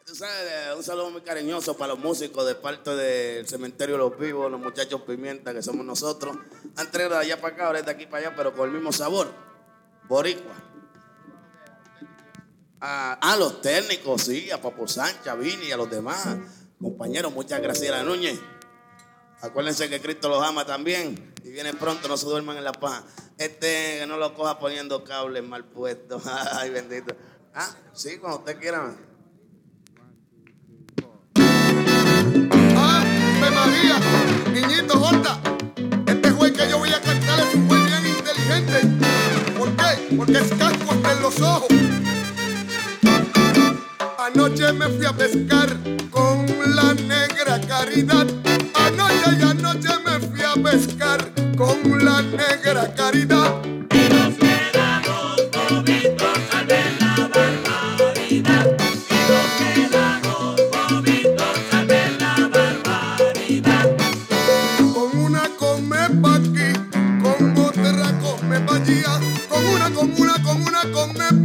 Tú sabes, un saludo muy cariñoso para los músicos de parte del Cementerio de los Vivos, los muchachos Pimienta, que somos nosotros. Han traído de allá para acá, ahora de aquí para allá, pero con el mismo sabor. Boricua. Los técnicos, sí, a Papo Sánchez, a Vini y a los demás. Compañeros, muchas gracias a Núñez. Acuérdense que Cristo los ama también. Y viene pronto, no se duerman en la paz. Que no lo coja poniendo cables mal puestos. Ay, bendito. Sí, cuando usted quiera. ¡Ave María! Niñito, Horta. Este juez que yo voy a cantar es un juez bien inteligente. ¿Por qué? Porque es casco hasta en los ojos. Anoche me fui a pescar con la negra Caridad. Anoche me fui a pescar con la negra Caridad. Y los quedamos bobitos al ver la barbaridad. Y los quedamos bobitos al ver la barbaridad. Con una come pa' aquí, con otra come pa' allá. Con una come